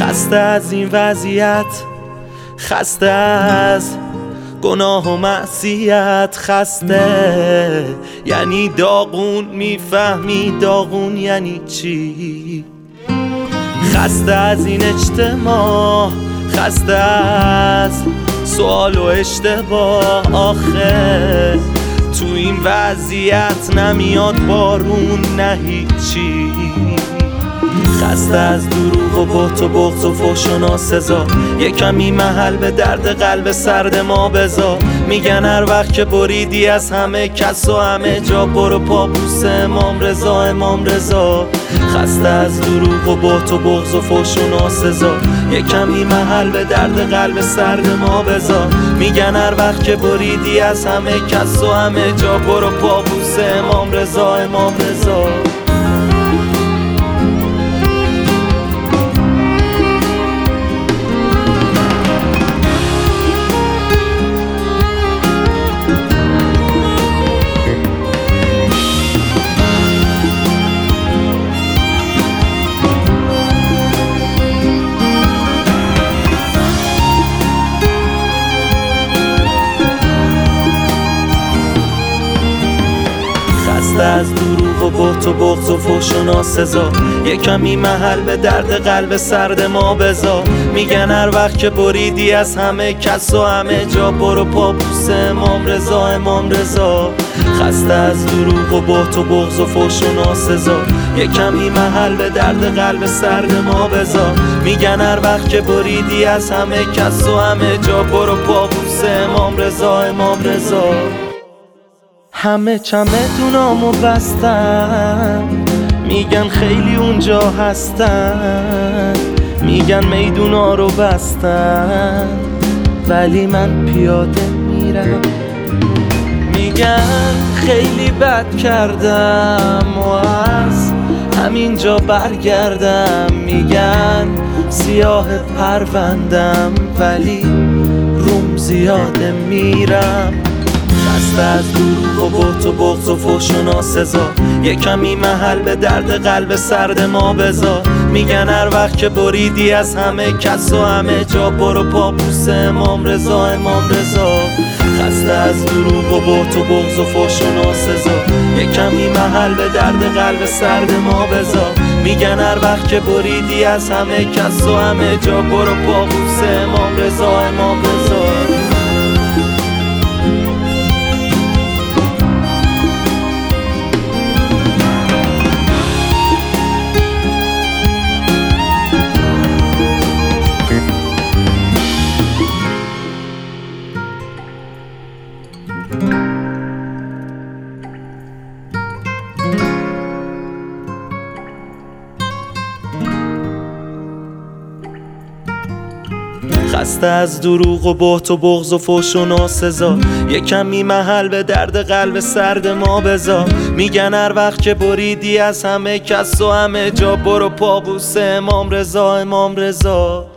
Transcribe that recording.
خسته از این وضعیت، خسته از گناه و معصیت، خسته یعنی داغون، میفهمی داغون یعنی چی؟ خسته از این اجتماع، خسته از سوال و اشتباه. آخه تو این وضعیت نمیاد بارون نه هیچی. خسته از دروغ و بهت و بغض و فحش و ناسزا، یه کمی محل به درد قلب سرد ما بذار. میگن هر وقت که بریدی از همه کس و همه جا، برو پابوس امام رضا، امام رضا. خسته از دروغ و بهت و بغض و فحش و ناسزا، یه کمی محل به درد قلب سرد ما بذار. میگن هر وقت که بریدی از همه کس و همه جا، برو پابوس امام رضا، امام رضا. خسته از دروغ و بهت و بغض و فحش و ناسزا، یه کمی محل به درد قلب سرد ما بذار. میگن هر وقت که بریدی از همه کس و همه جا، برو پابوس امام رضا، امام رضا. خسته از دروغ و بهت و بغض و فحش و ناسزا، یه کمی محل به درد قلب سرد ما بذار. میگن هر وقت که بریدی از همه کس و همه جا، برو پابوس امام رضا، امام رضا. همه چمدونامو بستن، میگن خیلی اونجا هستن، میگن میدونا رو بستن، ولی من پیاده میرم. میگن خیلی بد کردم و از همینجا برگردم. میگن سیاه پروندم، ولی روم زیاده میرم. خسته از دروغ و بهت و بغض و فحش و ناسزا، یه کمی محل به درد قلب سرد ما بذار. میگن هر وقت که بریدی از همه کس و همه جا، برو پابوس امام رضا، امام رضا. خسته از دروغ و بهت و بغض و فحش و ناسزا، یه کمی محل به درد قلب سرد ما بذار. میگن هر وقت که بریدی از همه کس و همه جا، برو پابوس امام رضا، امام رضا. خسته از دروغ و بهت و بغض و فحش و ناسزا، یه کمی محل به درد قلب سرد ما بذار. میگن هر وقت که بریدی از همه کس و همه جا، برو پابوس امام رضا، امام رضا.